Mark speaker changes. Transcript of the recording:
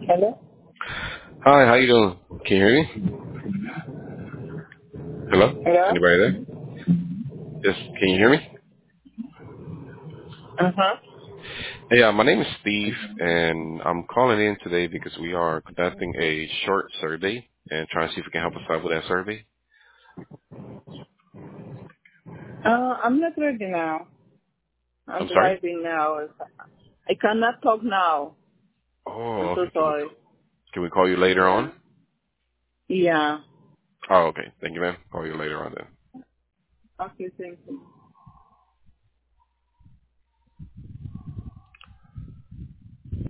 Speaker 1: Hello?
Speaker 2: Hi, how you doing? Can you hear me? Hello?
Speaker 1: Hello?
Speaker 2: Anybody there? Yes, can you hear me?
Speaker 1: Uh-huh.
Speaker 2: Hey, my name is Steve, and I'm calling in today because we are conducting a short survey and trying to see if we can help us out with that survey.
Speaker 1: I'm not ready now. I'm
Speaker 2: I'm sorry?
Speaker 1: driving now. I cannot talk now. I'm
Speaker 2: Oh,
Speaker 1: so
Speaker 2: okay.
Speaker 1: sorry.
Speaker 2: Can we call you later
Speaker 1: Yeah.
Speaker 2: on?
Speaker 1: Yeah.
Speaker 2: Oh, okay. Thank you, man. Call you later on then.
Speaker 1: Okay, thank you.